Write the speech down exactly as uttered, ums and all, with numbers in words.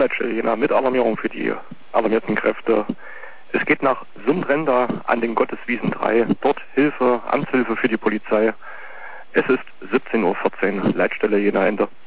Leitstelle Jena mit Alarmierung für die alarmierten Kräfte. Es geht nach Sundrenda an den Gotteswiesen drei. Dort Hilfe, Amtshilfe für die Polizei. Es ist siebzehn Uhr vierzehn, Leitstelle Jena Ende.